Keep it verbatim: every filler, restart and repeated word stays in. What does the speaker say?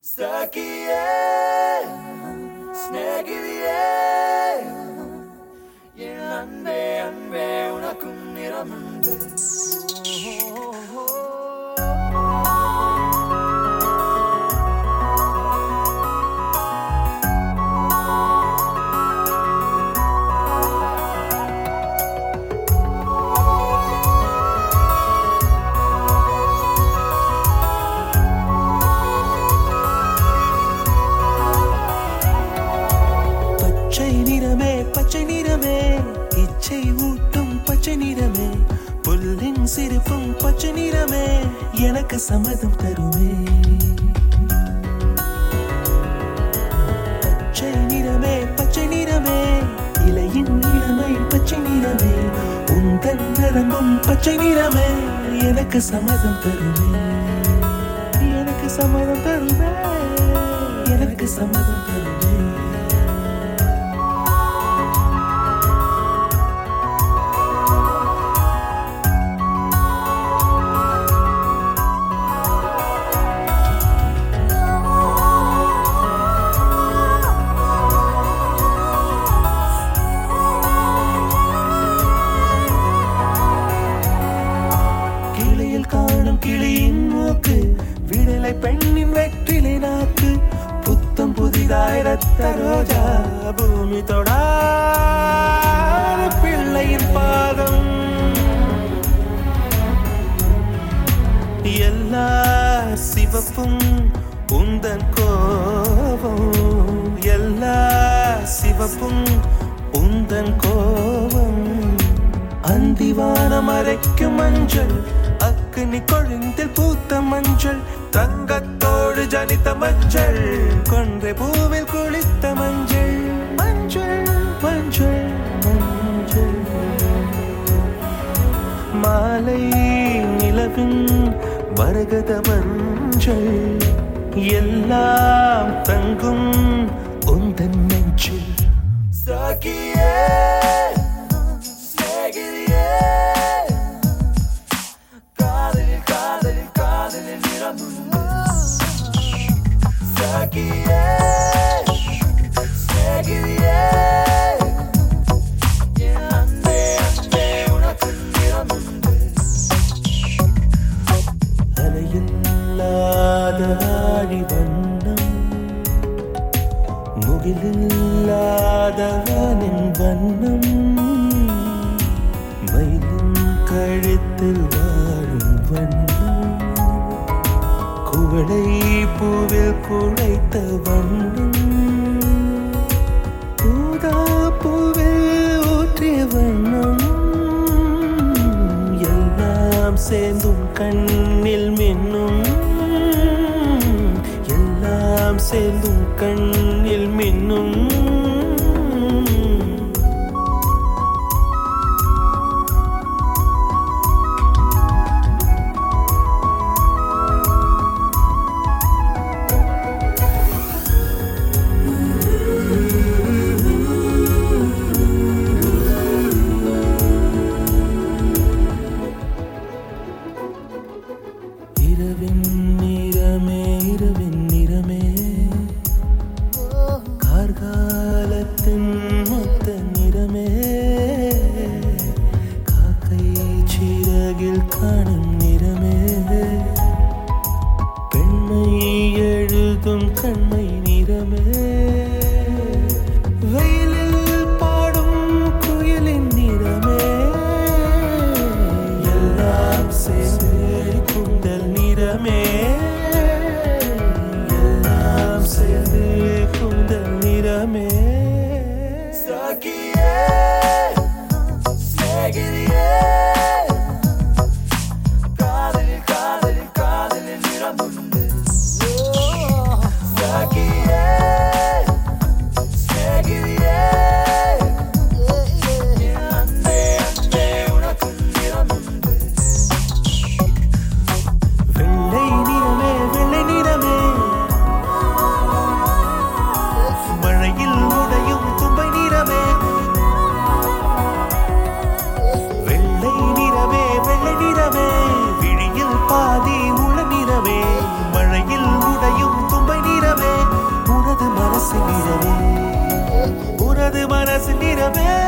Sakiye, snegiriye, yen anbe anbe unakun niramundu. பச்சை நிறமே இச்சை ஊட்டும் பச்சை நிறமே புல்லின் சிரிப்பும் பச்சை நிறமே எனக்கு சம்மதம் தருமே பச்சை நிறமே பச்சை நிறமே இலையின் நிறமை பச்சை நிறமே உந்தன் நரம்பும் பச்சை நிறமே எனக்கு சம்மதம் தருமே எனக்கு சம்மதம் தருமே எனக்கு சம்மதம் தருமே காணும் கிளியின் மூக்கு விடலை பெண்ணின் வெற்றிலை நாக்கு புத்தம் புதிதாய் ரத்த ரோஜா பூமி தொடா பிள்ளையின் பாதம் எல்லா சிவப்பும் உந்தன் கோபம் எல்லா சிவப்பும் உந்தன் கோபம் அந்திவானம் அரைக்கும் மஞ்சள் அக்னி கொழுந்தில் பூத்த மஞ்சள் தங்கத்தோடு ஜனித்த மஞ்சள் கொன்றை பூவில் குளித்த மஞ்சள் மஞ்சள் மஞ்சள் மஞ்சள் மாலை நிலவின் மரகத மஞ்சள் எல்லாம் தங்கும் உந்தன் நெஞ்சில் Sakiye, snegiriye, kadelin kadelin kadelin niramundu. Sakiye, snegiriye, yen anbe anbe unakun niramundu. அலையில்லாத ஆழி வண்ணம் முகிலில்லாத வானின் வண்ணம் மயிலின் கழுத்தில் வாழும் வண்ணம் குவளை பூவில் குழைத்த வண்ணம் ஊதா பூவில் ஊற்றிய வண்ணம் எல்லாம் சேர்ந்தும் கண்ணில் மின்னும் எல்லாம் சேர்ந்தும் கண்ணில் மின்னும் இரவின் நிறமே இரவின் நிறமே கார்காலத்தின் மொத்த நிறமே காக்கை சிறகில் காணும் நிறமே பெண்மை எழுதும் கண்மை நிறமே வெயிலில் பாடும் குயிலின் நிறமே எல்லாம் சேர்ந்து குந்தல் நிறமே எல்லாம் சேர்ந்து குந்தல் நிறமே Sakiye, snegiriye, kadelin kadelin kadelin niramundu. Sakiye. உலகமே